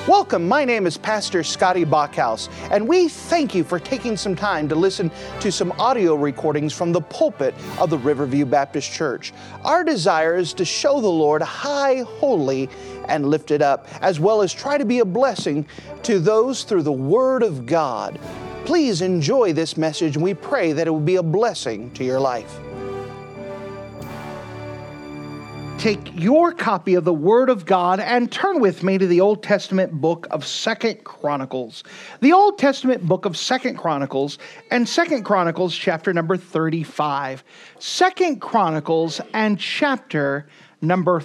Welcome, my name is Pastor Scotty Bachhaus, and we thank you for taking some time to listen to some audio recordings from the pulpit of the Riverview Baptist Church. Our desire is to show the Lord high, holy, and lifted up, as well as try to be a blessing to those through the Word of God. Please enjoy this message, and we pray that it will be a blessing to your life. Take your copy of the Word of God and turn with me to the Old Testament book of 2 Chronicles. The Old Testament book of 2 Chronicles and 2 Chronicles chapter number 35. 2 Chronicles and chapter number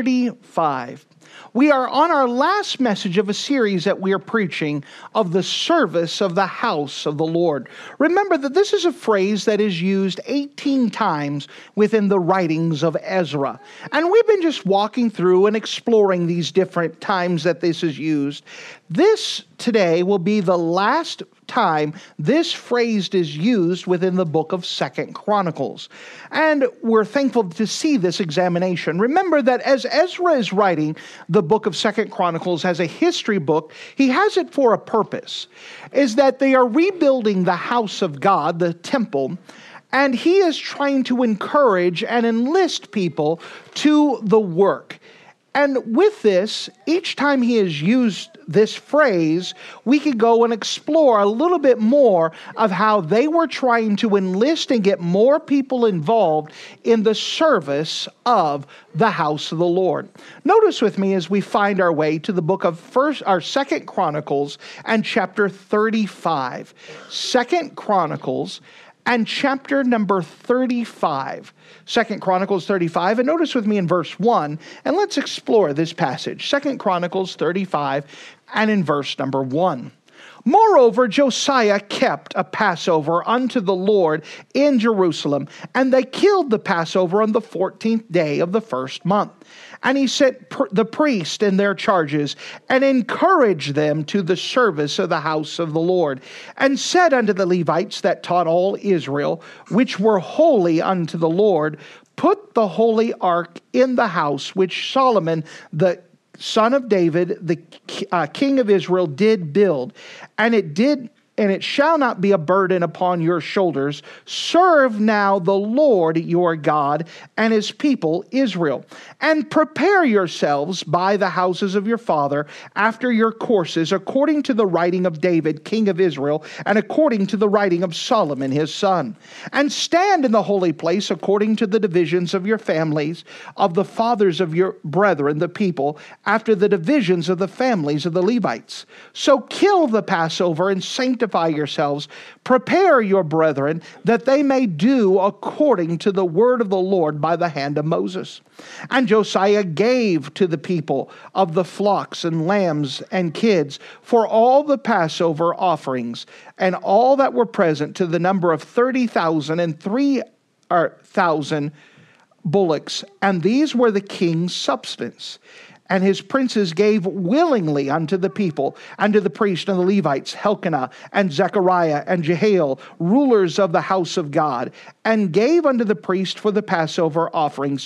35. We are on our last message of a series that we are preaching of the service of the house of the Lord. Remember that this is a phrase that is used 18 times within the writings of Ezra. And we've been just walking through and exploring these different times that this is used. This today will be the last time this phrase is used within the book of 2 Chronicles. And we're thankful to see this examination. Remember that as Ezra is writing the book of 2 Chronicles as a history book, he has it for a purpose, is that they are rebuilding the house of God, the temple, and he is trying to encourage and enlist people to the work. And with this, each time he has used this phrase, we could go and explore a little bit more of how they were trying to enlist and get more people involved in the service of the house of the Lord. Notice with me as we find our way to the book of 2 Chronicles and chapter 35. 2 Chronicles and chapter number 35. 2 Chronicles 35, and notice with me in verse 1, and let's explore this passage. 2 Chronicles 35, and in verse number 1. Moreover, Josiah kept a Passover unto the Lord in Jerusalem, and they killed the Passover on the 14th day of the first month. And he set the priest in their charges, and encouraged them to the service of the house of the Lord, and said unto the Levites that taught all Israel, which were holy unto the Lord, put the holy ark in the house which Solomon the son of David, the king of Israel, did build, and it shall not be a burden upon your shoulders. Serve now the Lord your God and his people Israel, and prepare yourselves by the houses of your father after your courses, according to the writing of David, king of Israel, and according to the writing of Solomon his son. And stand in the holy place according to the divisions of your families, of the fathers of your brethren, the people, after the divisions of the families of the Levites. So kill the Passover and sanctify yourselves, prepare your brethren, that they may do according to the word of the Lord by the hand of Moses. And Josiah gave to the people of the flocks and lambs and kids for all the Passover offerings, and all that were present, to the number of 30,000 and 3,000 bullocks, and these were the king's substance. And his princes gave willingly unto the people, unto the priests and the Levites, Elkanah and Zechariah and Jehiel, rulers of the house of God, and gave unto the priest for the Passover offerings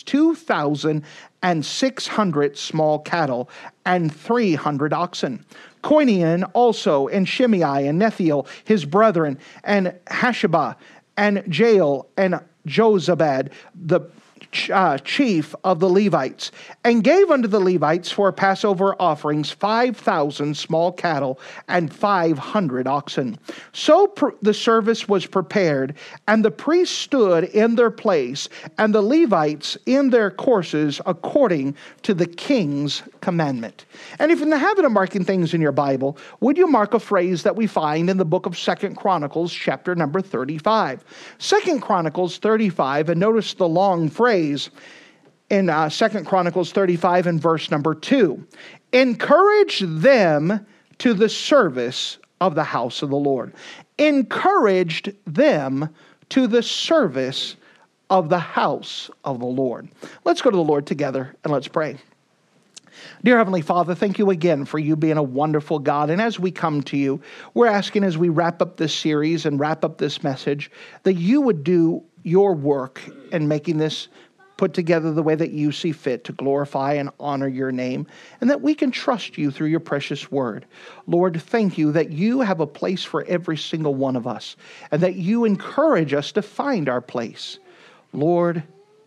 2,600 small cattle and 300 oxen. Koinian also, and Shimei and Nethiel, his brethren, and Hashabah and Jael and Jozabad, the chief of the Levites, and gave unto the Levites for Passover offerings 5,000 small cattle and 500 oxen. So the service was prepared, and the priests stood in their place, and the Levites in their courses, according to the king's commandment. And if you're in the habit of marking things in your Bible, would you mark a phrase that we find in the book of 2 Chronicles, chapter number 35. 2 Chronicles 35, and notice the long phrase in 2 Chronicles 35 and verse number 2. Encourage them to the service of the house of the Lord. Encouraged them to the service of the house of the Lord. Let's go to the Lord together and let's pray. Dear Heavenly Father, thank you again for you being a wonderful God. And as we come to you, we're asking as we wrap up this series and wrap up this message, that you would do your work in making this put together the way that you see fit to glorify and honor your name, and that we can trust you through your precious word. Lord, thank you that you have a place for every single one of us, and that you encourage us to find our place. Lord,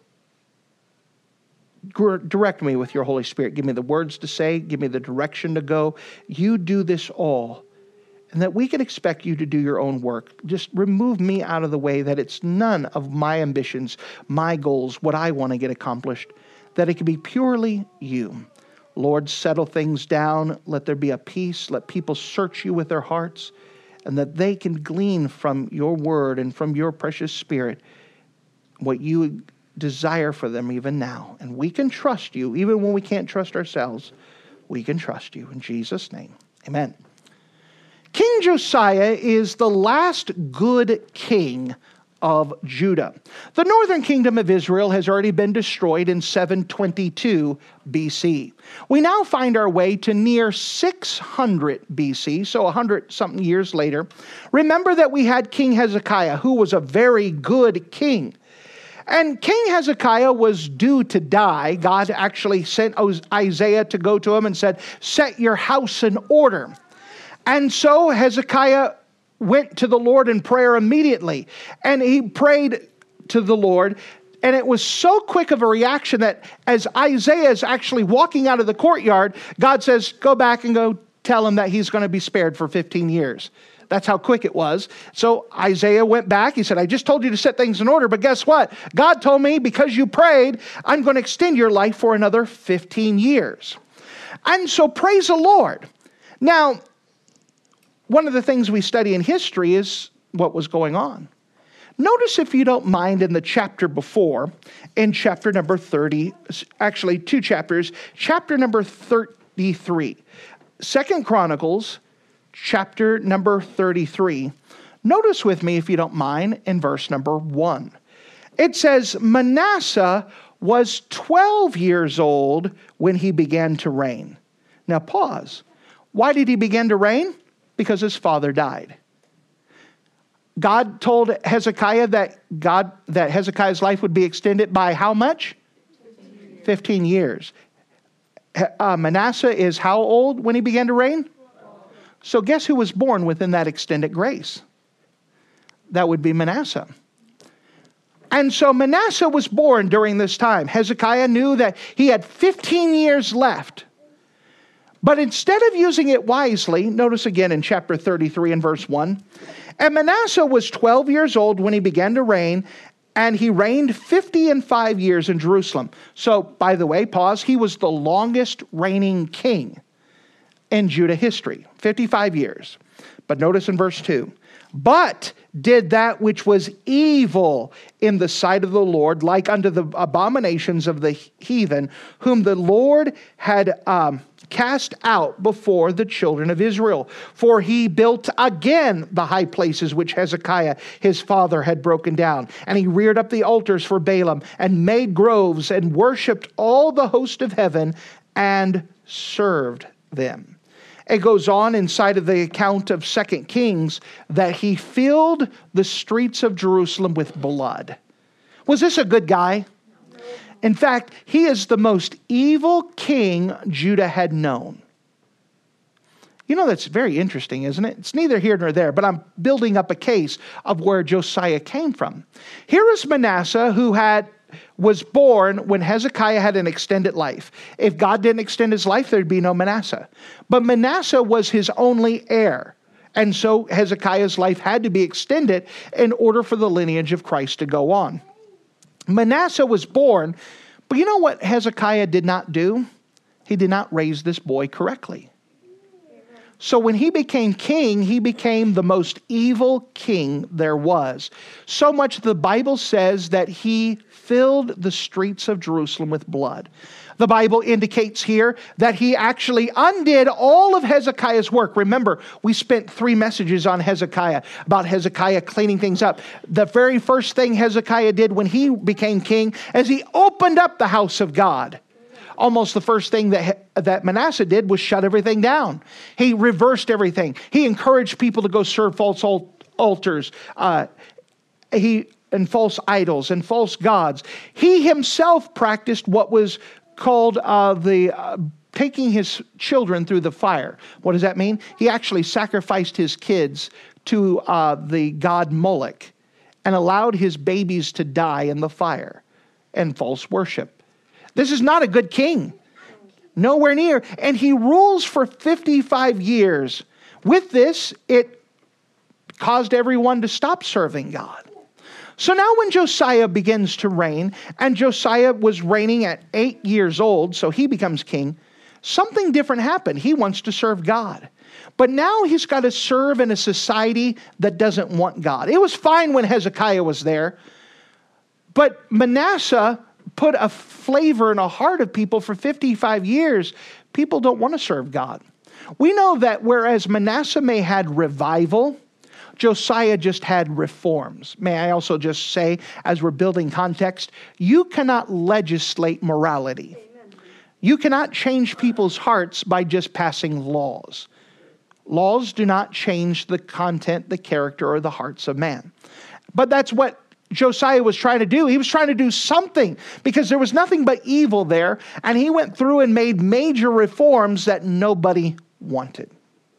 direct me with your Holy Spirit. Give me the words to say. Give me the direction to go. You do this all. And that we can expect you to do your own work. Just remove me out of the way, that it's none of my ambitions, my goals, what I want to get accomplished, that it can be purely you. Lord, settle things down. Let there be a peace. Let people search you with their hearts, and that they can glean from your word and from your precious Spirit what you desire for them even now. And we can trust you, even when we can't trust ourselves. We can trust you. In Jesus' name, amen. King Josiah is the last good king of Judah. The northern kingdom of Israel has already been destroyed in 722 BC. We now find our way to near 600 BC, so 100-something years later. Remember that we had King Hezekiah, who was a very good king. And King Hezekiah was due to die. God actually sent Isaiah to go to him and said, "Set your house in order." And so Hezekiah went to the Lord in prayer immediately. And he prayed to the Lord. And it was so quick of a reaction that as Isaiah is actually walking out of the courtyard, God says, "Go back and go tell him that he's going to be spared for 15 years. That's how quick it was. So Isaiah went back. He said, "I just told you to set things in order, but guess what? God told me because you prayed, I'm going to extend your life for another 15 years. And so praise the Lord. Now, one of the things we study in history is what was going on. Notice, if you don't mind, in the chapter before, in chapter number 30, actually 2 chapters, chapter number 33, 2 Chronicles, chapter number 33. Notice with me, if you don't mind, in verse number 1. It says, Manasseh was 12 years old when he began to reign. Now pause. Why did he begin to reign? Because his father died. God told Hezekiah that Hezekiah's life would be extended by how much? 15 years. Manasseh is how old when he began to reign? So guess who was born within that extended grace? That would be Manasseh. And so Manasseh was born during this time. Hezekiah knew that he had 15 years left. But instead of using it wisely, notice again in chapter 33 and verse 1, and Manasseh was 12 years old when he began to reign, and he reigned 55 years in Jerusalem. So, by the way, pause, he was the longest reigning king in Judah history, 55 years. But notice in verse 2, but did that which was evil in the sight of the Lord, like unto the abominations of the heathen, whom the Lord had cast out before the children of Israel. For he built again the high places which Hezekiah his father had broken down. And he reared up the altars for Baalim, and made groves, and worshipped all the host of heaven, and served them. It goes on inside of the account of 2 Kings that he filled the streets of Jerusalem with blood. Was this a good guy? In fact, he is the most evil king Judah had known. You know, that's very interesting, isn't it? It's neither here nor there, but I'm building up a case of where Josiah came from. Here is Manasseh, who was born when Hezekiah had an extended life. If God didn't extend his life, there'd be no Manasseh. But Manasseh was his only heir. And so Hezekiah's life had to be extended in order for the lineage of Christ to go on. Manasseh was born, but you know what Hezekiah did not do? He did not raise this boy correctly. So when he became king, he became the most evil king there was. So much the Bible says that he filled the streets of Jerusalem with blood. The Bible indicates here that he actually undid all of Hezekiah's work. Remember, we spent 3 messages on Hezekiah, about Hezekiah cleaning things up. The very first thing Hezekiah did when he became king is he opened up the house of God. Almost the first thing that Manasseh did was shut everything down. He reversed everything. He encouraged people to go serve false altars. He and false idols and false gods. He himself practiced what was called taking his children through the fire. What does that mean? He actually sacrificed his kids to the god Moloch and allowed his babies to die in the fire and false worship. This is not a good king. Nowhere near. And he rules for 55 years. With this, it caused everyone to stop serving God. So now when Josiah begins to reign, and Josiah was reigning at 8 years old, so he becomes king, something different happened. He wants to serve God. But now he's got to serve in a society that doesn't want God. It was fine when Hezekiah was there, but Manasseh put a flavor in a heart of people for 55 years. People don't want to serve God. We know that whereas Manasseh may had revival, Josiah just had reforms. May I also just say, as we're building context, you cannot legislate morality. Amen. You cannot change people's hearts by just passing laws. Laws do not change the content, the character, or the hearts of man. But that's what Josiah was trying to do. He was trying to do something because there was nothing but evil there, and he went through and made major reforms that nobody wanted.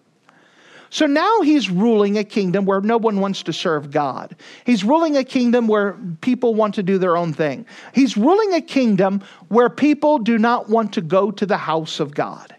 So now he's ruling a kingdom where no one wants to serve God. He's ruling a kingdom where people want to do their own thing. He's ruling a kingdom where people do not want to go to the house of God.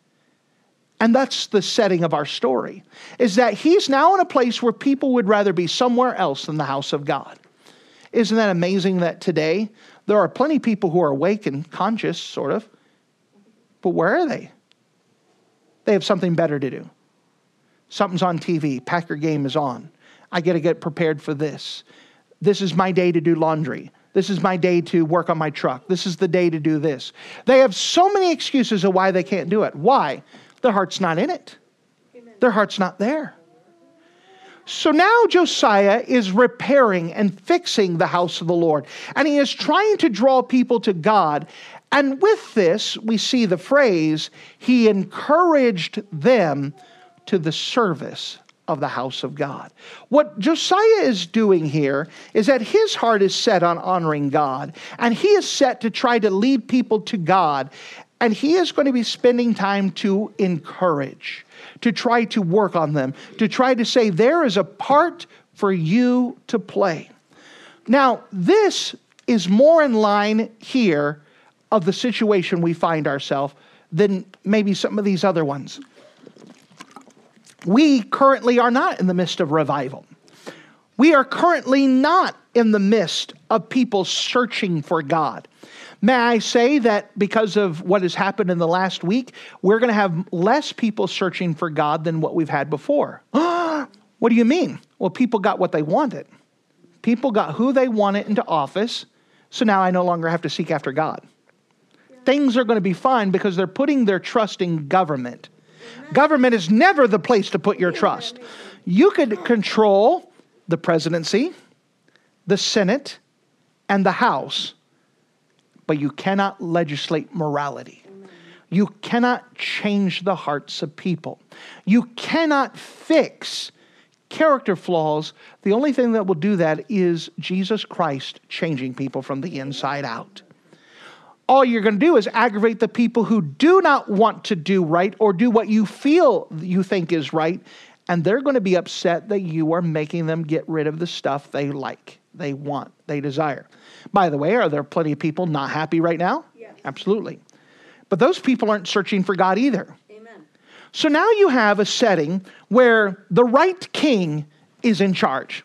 And that's the setting of our story, is that he's now in a place where people would rather be somewhere else than the house of God. Isn't that amazing that today there are plenty of people who are awake and conscious, sort of, but where are they? They have something better to do. Something's on TV. Packer game is on. I got to get prepared for this. This is my day to do laundry. This is my day to work on my truck. This is the day to do this. They have so many excuses of why they can't do it. Why? Their heart's not in it. Amen. Their heart's not there. So now Josiah is repairing and fixing the house of the Lord. And he is trying to draw people to God. And with this, we see the phrase, he encouraged them to the service of the house of God. What Josiah is doing here is that his heart is set on honoring God, and he is set to try to lead people to God, and he is going to be spending time to encourage, to try to work on them, to try to say there is a part for you to play. Now, this is more in line here of the situation we find ourselves than maybe some of these other ones. We currently are not in the midst of revival. We are currently not in the midst of people searching for God. May I say that because of what has happened in the last week, we're going to have less people searching for God than what we've had before. What do you mean? Well, people got what they wanted. People got who they wanted into office, so now I no longer have to seek after God. Things are going to be fine because they're putting their trust in government. Government is never the place to put your trust. You could control the presidency, the Senate, and the House, but you cannot legislate morality. You cannot change the hearts of people. You cannot fix character flaws. The only thing that will do that is Jesus Christ changing people from the inside out. All you're going to do is aggravate the people who do not want to do right or do what you feel you think is right, and they're going to be upset that you are making them get rid of the stuff they like, they want, they desire. By the way, are there plenty of people not happy right now? Yes. Absolutely. But those people aren't searching for God either. Amen. So now you have a setting where the right king is in charge.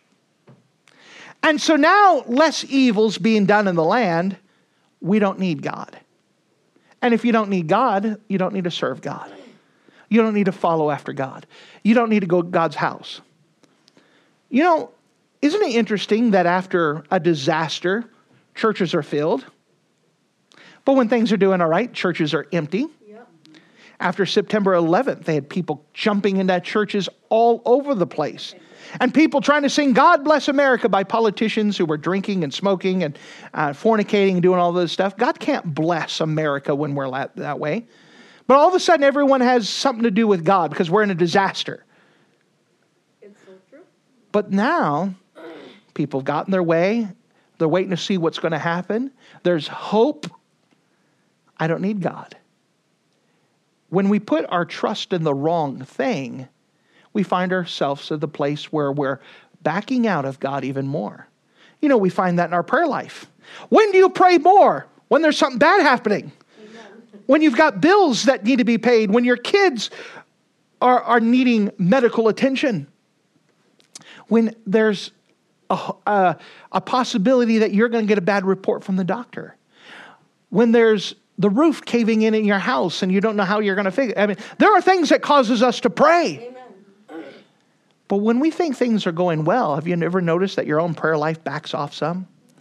And so now less evil's being done in the land. We don't need God. And if you don't need God, you don't need to serve God. You don't need to follow after God. You don't need to go to God's house. You know, isn't it interesting that after a disaster, churches are filled? But when things are doing all right, churches are empty. Yep. After September 11th, they had people jumping into churches all over the place. And people trying to sing God Bless America by politicians who were drinking and smoking and fornicating and doing all this stuff. God can't bless America when we're that way. But all of a sudden, everyone has something to do with God because we're in a disaster. It's so true. But now, People have gotten their way. They're waiting to see what's going to happen. There's hope. I don't need God. When we put our trust in the wrong thing, we find ourselves at the place where we're backing out of God even more. You know, we find that in our prayer life. When do you pray more? When there's something bad happening. Amen. When you've got bills that need to be paid. When your kids are needing medical attention. When there's a possibility that you're going to get a bad report from the doctor. When there's the roof caving in your house and you don't know how you're going to fix it. I mean, there are things that causes us to pray. Amen. But when we think things are going well, have you ever noticed that your own prayer life backs off some?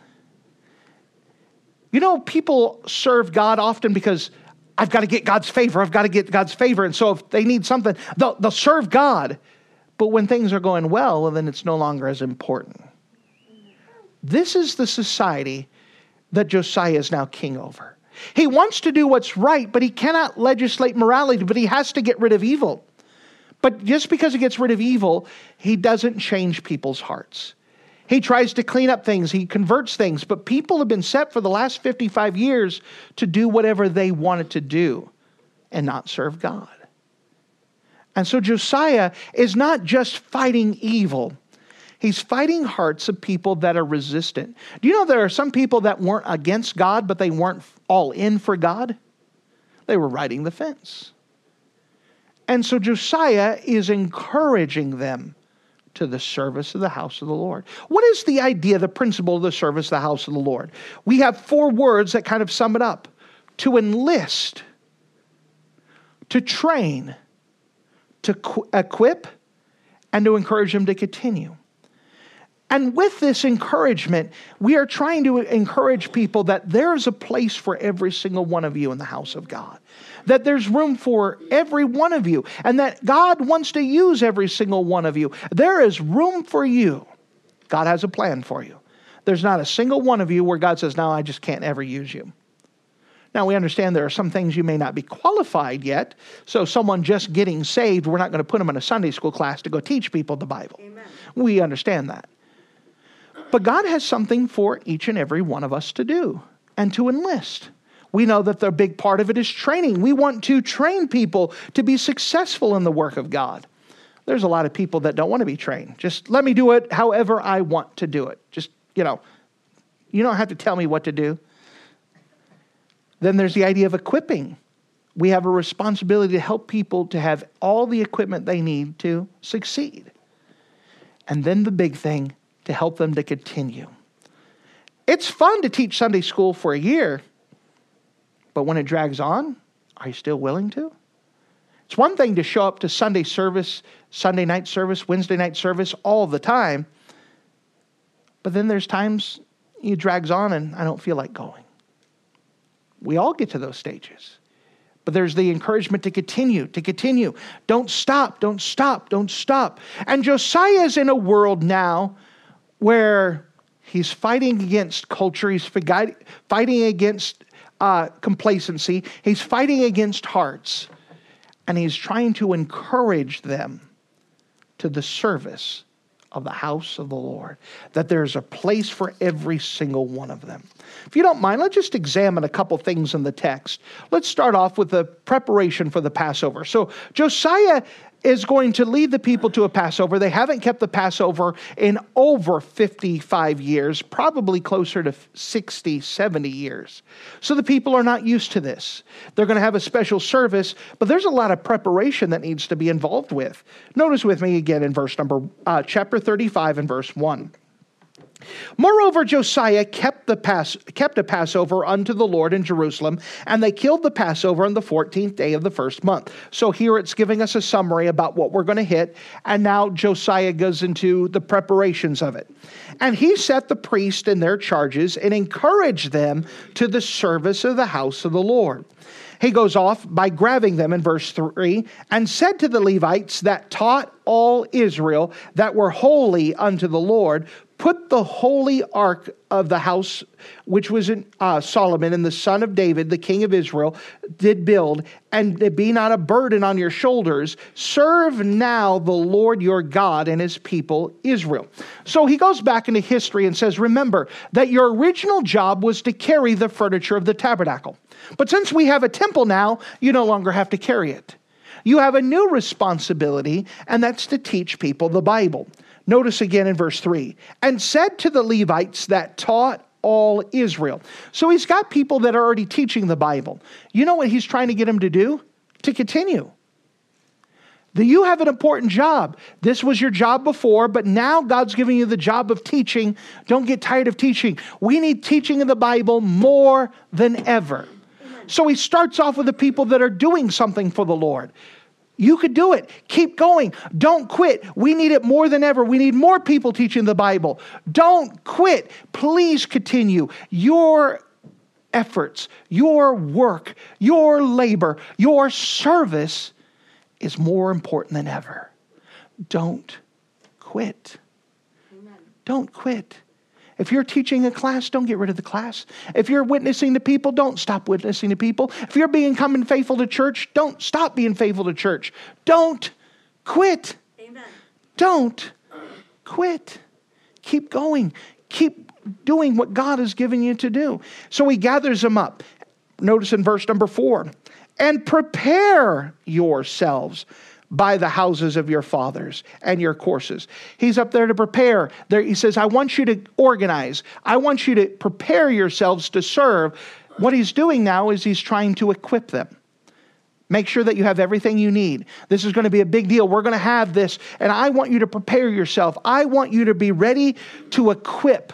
You know, people serve God often because I've got to get God's favor. I've got to get God's favor. And so if they need something, they'll serve God. But when things are going well, then it's no longer as important. This is the society that Josiah is now king over. He wants to do what's right, but he cannot legislate morality, but he has to get rid of evil. But just because he gets rid of evil, he doesn't change people's hearts. He tries to clean up things. He converts things. But people have been set for the last 55 years to do whatever they wanted to do and not serve God. And so Josiah is not just fighting evil. He's fighting hearts of people that are resistant. Do you know there are some people that weren't against God, but they weren't all in for God? They were riding the fence. And so Josiah is encouraging them to the service of the house of the Lord. What is the idea, the principle of the service of the house of the Lord? We have 4 words that kind of sum it up. To enlist, to train, to equip, and to encourage them to continue. And with this encouragement, we are trying to encourage people that there is a place for every single one of you in the house of God. That there's room for every one of you. And that God wants to use every single one of you. There is room for you. God has a plan for you. There's not a single one of you where God says, no, I just can't ever use you. Now, we understand there are some things you may not be qualified yet. So someone just getting saved, we're not going to put them in a Sunday school class to go teach people the Bible. Amen. We understand that. But God has something for each and every one of us to do and to enlist. We know that the big part of it is training. We want to train people to be successful in the work of God. There's a lot of people that don't want to be trained. Just let me do it however I want to do it. Just, you don't have to tell me what to do. Then there's the idea of equipping. We have a responsibility to help people to have all the equipment they need to succeed. And then the big thing, to help them to continue. It's fun to teach Sunday school for a year, but when it drags on, are you still willing to? It's one thing to show up to Sunday service, Sunday night service, Wednesday night service all the time, but then there's times it drags on and I don't feel like going. We all get to those stages. But there's the encouragement to continue. Don't stop, don't stop, don't stop. And Josiah is in a world now where he's fighting against culture, he's fighting against complacency, he's fighting against hearts, and he's trying to encourage them to the service of the house of the Lord, that there's a place for every single one of them. If you don't mind, let's just examine a couple things in the text. Let's start off with the preparation for the Passover. So Josiah is going to lead the people to a Passover. They haven't kept the Passover in over 55 years, probably closer to 60, 70 years. So the people are not used to this. They're going to have a special service, but there's a lot of preparation that needs to be involved with. Notice with me again in chapter 35 and verse 1. Moreover, Josiah kept a Passover unto the Lord in Jerusalem, and they killed the Passover on the 14th day of the first month. So here it's giving us a summary about what we're going to hit, and now Josiah goes into the preparations of it. And he set the priests in their charges and encouraged them to the service of the house of the Lord. He goes off by grabbing them in verse 3, and said to the Levites that taught all Israel that were holy unto the Lord, put the holy ark of the house, which was in Solomon and the son of David, the king of Israel, did build, and it be not a burden on your shoulders. Serve now the Lord your God and his people Israel. So he goes back into history and says, remember that your original job was to carry the furniture of the tabernacle. But since we have a temple now, you no longer have to carry it. You have a new responsibility, and that's to teach people the Bible. Notice again in verse 3, and said to the Levites that taught all Israel. So he's got people that are already teaching the Bible. You know what he's trying to get them to do? To continue. You have an important job. This was your job before, but now God's giving you the job of teaching. Don't get tired of teaching. We need teaching in the Bible more than ever. So he starts off with the people that are doing something for the Lord. You could do it. Keep going. Don't quit. We need it more than ever. We need more people teaching the Bible. Don't quit. Please continue. Your efforts, your work, your labor, your service is more important than ever. Don't quit. Amen. Don't quit. If you're teaching a class, don't get rid of the class. If you're witnessing to people, don't stop witnessing to people. If you're becoming faithful to church, don't stop being faithful to church. Don't quit. Amen. Don't quit. Keep going. Keep doing what God has given you to do. So he gathers them up. Notice in verse number 4, and prepare yourselves by the houses of your fathers and your courses. He's up there to prepare. There, he says, I want you to organize. I want you to prepare yourselves to serve. What he's doing now is he's trying to equip them. Make sure that you have everything you need. This is going to be a big deal. We're going to have this, and I want you to prepare yourself. I want you to be ready to equip.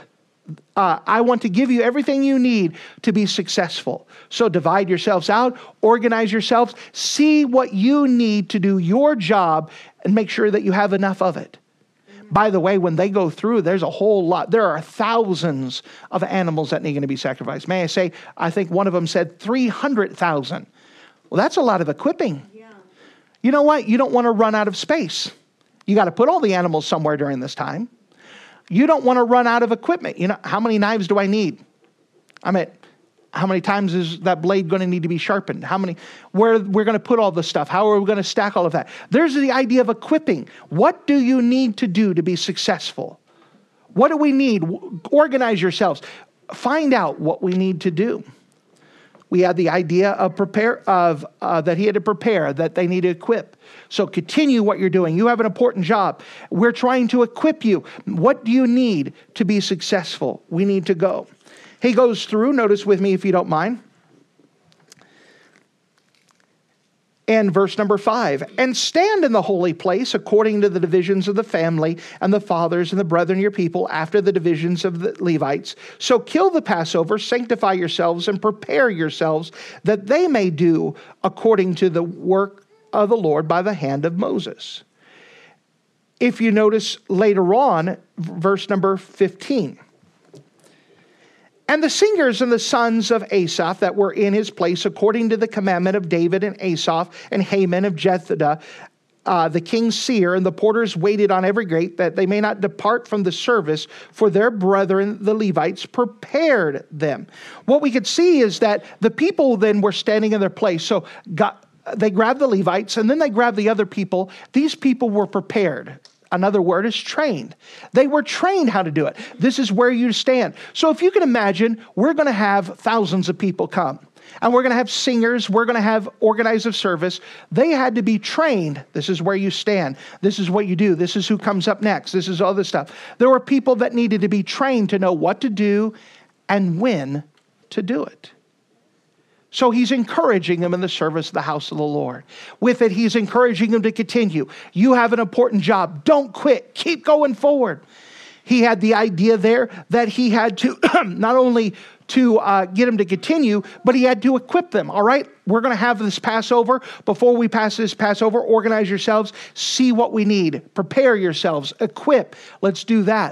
I want to give you everything you need to be successful. So divide yourselves out, organize yourselves, see what you need to do your job, and make sure that you have enough of it. By the way, when they go through, there's a whole lot. There are thousands of animals that need to be sacrificed. May I say, I think one of them said 300,000. Well, that's a lot of equipping. Yeah. You know what? You don't want to run out of space. You got to put all the animals somewhere during this time. You don't want to run out of equipment. You know, how many knives do I need? I mean, how many times is that blade going to need to be sharpened? Where we're going to put all the stuff? How are we going to stack all of that? There's the idea of equipping. What do you need to do to be successful? What do we need? Organize yourselves. Find out what we need to do. We had the idea of that he had to prepare, that they need to equip. So continue what you're doing. You have an important job. We're trying to equip you. What do you need to be successful? We need to go. He goes through, notice with me if you don't mind. And verse number 5, and stand in the holy place according to the divisions of the family and the fathers and the brethren of your people after the divisions of the Levites. So kill the Passover, sanctify yourselves, and prepare yourselves that they may do according to the work of the Lord by the hand of Moses. If you notice later on, verse number 15. And the singers and the sons of Asaph that were in his place, according to the commandment of David and Asaph and Haman of Jephthah, the king's seer, and the porters waited on every gate that they may not depart from the service, for their brethren, the Levites, prepared them. What we could see is that the people then were standing in their place. So they grabbed the Levites, and then they grabbed the other people. These people were prepared. Another word is trained. They were trained how to do it. This is where you stand. So if you can imagine, we're going to have thousands of people come. And we're going to have singers. We're going to have organizers of service. They had to be trained. This is where you stand. This is what you do. This is who comes up next. This is all this stuff. There were people that needed to be trained to know what to do and when to do it. So he's encouraging them in the service of the house of the Lord. With it, he's encouraging them to continue. You have an important job. Don't quit. Keep going forward. He had the idea there that he had to not only to get them to continue, but he had to equip them. All right, we're going to have this Passover. Before we pass this Passover, organize yourselves. See what we need. Prepare yourselves. Equip. Let's do that.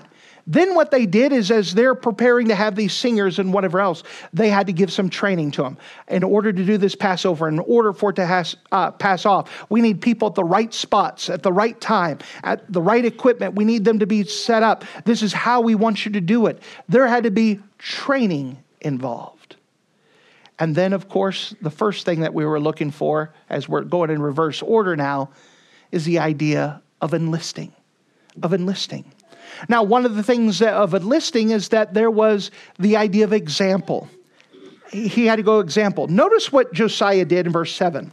Then what they did is, as they're preparing to have these singers and whatever else, they had to give some training to them. In order to do this Passover, in order for it to pass off, we need people at the right spots, at the right time, at the right equipment. We need them to be set up. This is how we want you to do it. There had to be training involved. And then, of course, the first thing that we were looking for, as we're going in reverse order now, is the idea of enlisting. Now, one of the things of enlisting is that there was the idea of example. He had to go example. Notice what Josiah did in verse 7.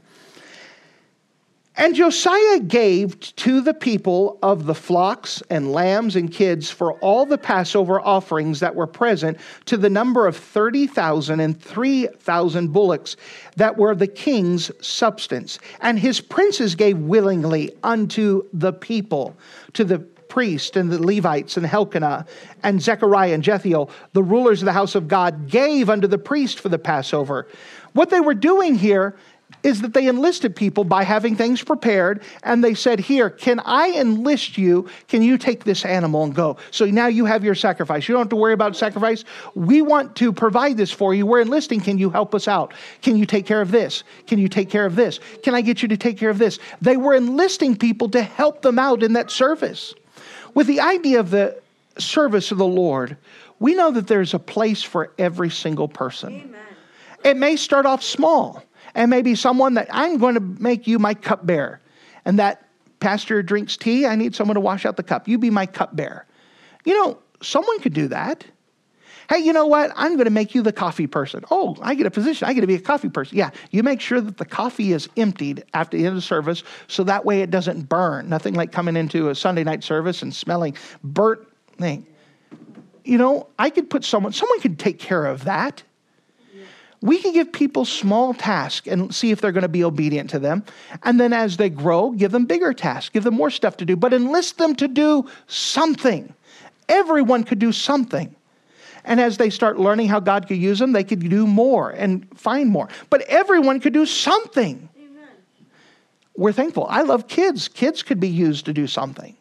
And Josiah gave to the people of the flocks and lambs and kids for all the Passover offerings that were present to the number of 30,000 and 3,000 bullocks that were the king's substance. And his princes gave willingly unto the people, to the priest and the Levites and Elkanah and Zechariah and Jethiel, the rulers of the house of God, gave unto the priest for the Passover. What they were doing here is that they enlisted people by having things prepared, and they said, here, can I enlist you? Can you take this animal and go? So now you have your sacrifice. You don't have to worry about sacrifice. We want to provide this for you. We're enlisting. Can you help us out? Can you take care of this? Can you take care of this? Can I get you to take care of this? They were enlisting people to help them out in that service. With the idea of the service of the Lord, we know that there's a place for every single person. Amen. It may start off small. And maybe someone that I'm going to make you my cupbearer. And that pastor drinks tea, I need someone to wash out the cup. You be my cupbearer. You know, someone could do that. Hey, you know what? I'm going to make you the coffee person. Oh, I get a position. I get to be a coffee person. Yeah, you make sure that the coffee is emptied after the end of the service so that way it doesn't burn. Nothing like coming into a Sunday night service and smelling burnt thing. You know, I could put someone could take care of that. We can give people small tasks and see if they're going to be obedient to them. And then as they grow, give them bigger tasks, give them more stuff to do, but enlist them to do something. Everyone could do something. And as they start learning how God could use them, they could do more and find more. But everyone could do something. Amen. We're thankful. I love kids. Kids could be used to do something.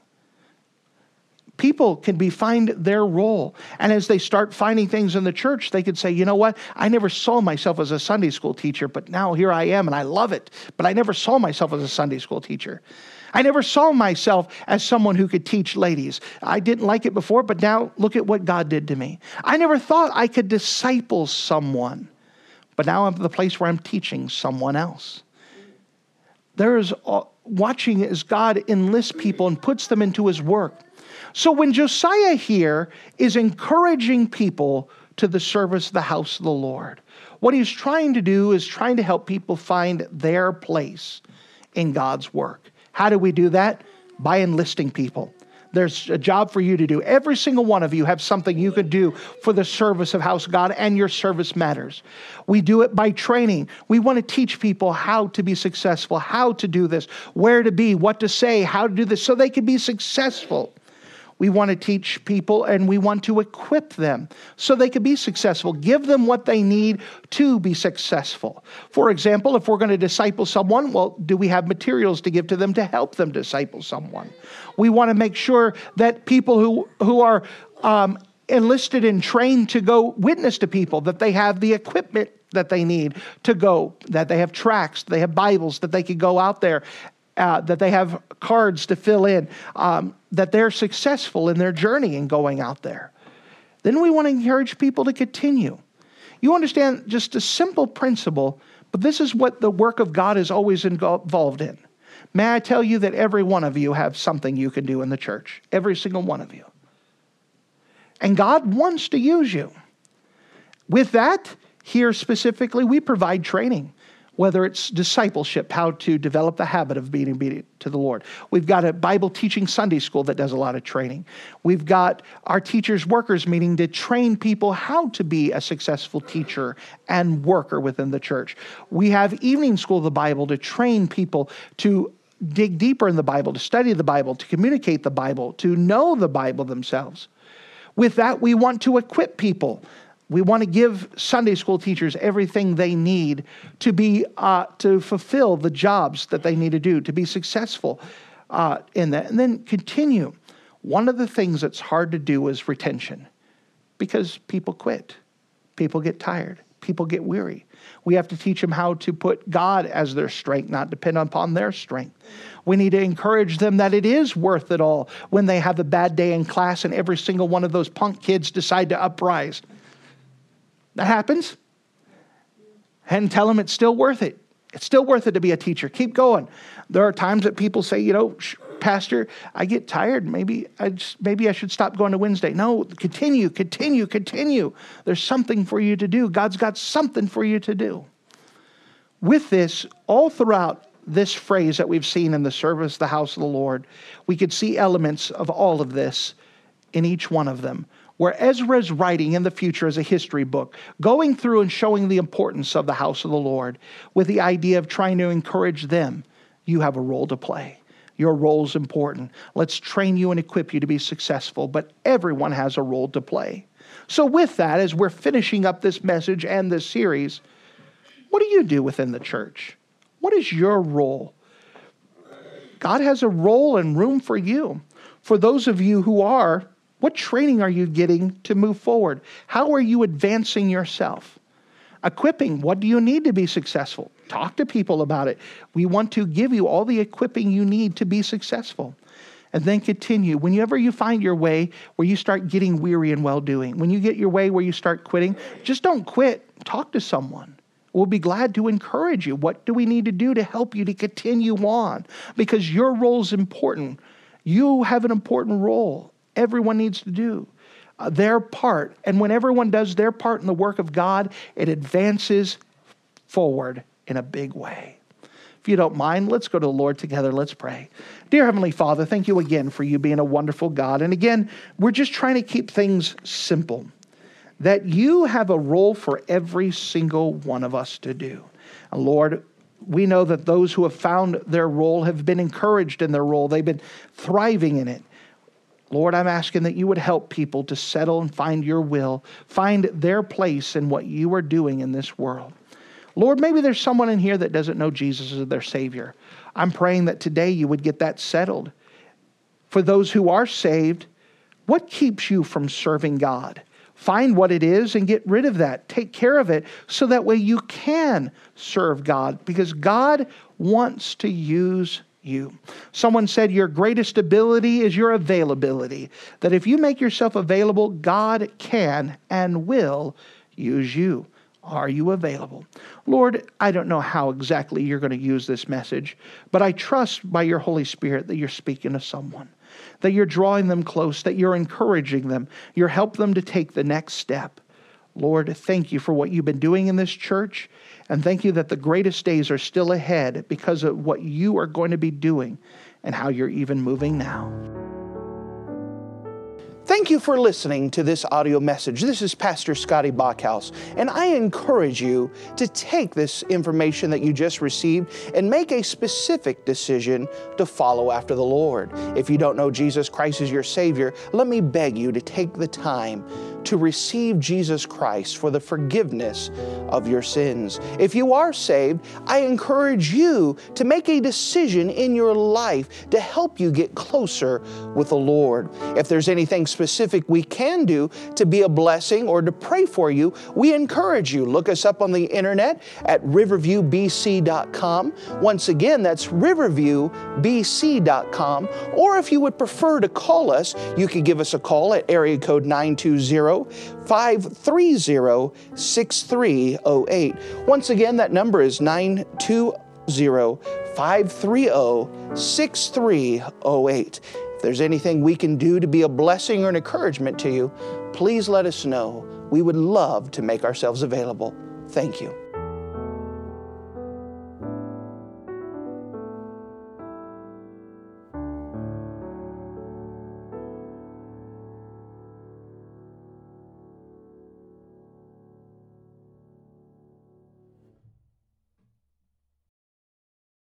People can find their role. And as they start finding things in the church, they could say, you know what? I never saw myself as a Sunday school teacher, but now here I am and I love it. But I never saw myself as a Sunday school teacher. I never saw myself as someone who could teach ladies. I didn't like it before, but now look at what God did to me. I never thought I could disciple someone, but now I'm at the place where I'm teaching someone else. There is watching as God enlists people and puts them into his work. So when Josiah here is encouraging people to the service of the house of the Lord, what he's trying to do is trying to help people find their place in God's work. How do we do that? By enlisting people. There's a job for you to do. Every single one of you have something you could do for the service of House of God, and your service matters. We do it by training. We want to teach people how to be successful, how to do this, where to be, what to say, how to do this, so they can be successful. We want to teach people and we want to equip them so they can be successful. Give them what they need to be successful. For example, if we're going to disciple someone, well, do we have materials to give to them to help them disciple someone? We want to make sure that people who are enlisted and trained to go witness to people, that they have the equipment that they need to go, that they have tracts, they have Bibles, that they can go out there, that they have cards to fill in, that they're successful in their journey in going out there. Then we want to encourage people to continue. You understand just a simple principle, but this is what the work of God is always involved in. May I tell you that every one of you have something you can do in the church. Every single one of you. And God wants to use you. With that, here specifically, we provide training. Whether it's discipleship, how to develop the habit of being obedient to the Lord. We've got a Bible teaching Sunday school that does a lot of training. We've got our teachers' workers meeting to train people how to be a successful teacher and worker within the church. We have evening school of the Bible to train people to dig deeper in the Bible, to study the Bible, to communicate the Bible, to know the Bible themselves. With that, we want to equip people. We want to give Sunday school teachers everything they need to be to fulfill the jobs that they need to do, to be successful in that. And then continue. One of the things that's hard to do is retention, because people quit. People get tired. People get weary. We have to teach them how to put God as their strength, not depend upon their strength. We need to encourage them that it is worth it all when they have a bad day in class and every single one of those punk kids decide to uprise. That happens. And tell them it's still worth it. It's still worth it to be a teacher. Keep going. There are times that people say, Pastor, I get tired. Maybe I should stop going to Wednesday. No, continue. There's something for you to do. God's got something for you to do. With this, all throughout this phrase that we've seen in the service, the house of the Lord, we could see elements of all of this in each one of them. Where Ezra's writing in the future as a history book, going through and showing the importance of the house of the Lord with the idea of trying to encourage them. You have a role to play. Your role's important. Let's train you and equip you to be successful, but everyone has a role to play. So with that, as we're finishing up this message and this series, what do you do within the church? What is your role? God has a role and room for you. For those of you who are, what training are you getting to move forward? How are you advancing yourself? Equipping, what do you need to be successful? Talk to people about it. We want to give you all the equipping you need to be successful. And then continue. Whenever you find your way where you start getting weary in well-doing, when you get your way where you start quitting, just don't quit. Talk to someone. We'll be glad to encourage you. What do we need to do to help you to continue on? Because your role is important. You have an important role. Everyone needs to do their part. And when everyone does their part in the work of God, it advances forward in a big way. If you don't mind, let's go to the Lord together. Let's pray. Dear Heavenly Father, thank you again for you being a wonderful God. And again, we're just trying to keep things simple. That you have a role for every single one of us to do. And Lord, we know that those who have found their role have been encouraged in their role. They've been thriving in it. Lord, I'm asking that you would help people to settle and find your will, find their place in what you are doing in this world. Lord, maybe there's someone in here that doesn't know Jesus as their Savior. I'm praying that today you would get that settled. For those who are saved, what keeps you from serving God? Find what it is and get rid of that. Take care of it so that way you can serve God, because God wants to use you. Someone said your greatest ability is your availability. That if you make yourself available, God can and will use you. Are you available? Lord, I don't know how exactly you're going to use this message, but I trust by your Holy Spirit that you're speaking to someone, that you're drawing them close, that you're encouraging them, you're helping them to take the next step. Lord, thank you for what you've been doing in this church, and thank you that the greatest days are still ahead because of what you are going to be doing and how you're even moving now. Thank you for listening to this audio message. This is Pastor Scotty Bachhaus, and I encourage you to take this information that you just received and make a specific decision to follow after the Lord. If you don't know Jesus Christ as your Savior, let me beg you to take the time to receive Jesus Christ for the forgiveness of your sins. If you are saved, I encourage you to make a decision in your life to help you get closer with the Lord. If there's anything specific we can do to be a blessing or to pray for you, we encourage you. Look us up on the internet at riverviewbc.com. Once again, that's riverviewbc.com. Or if you would prefer to call us, you could give us a call at area code 920-530-6308. Once again, that number is 920-530-6308. If there's anything we can do to be a blessing or an encouragement to you, please let us know. We would love to make ourselves available. Thank you.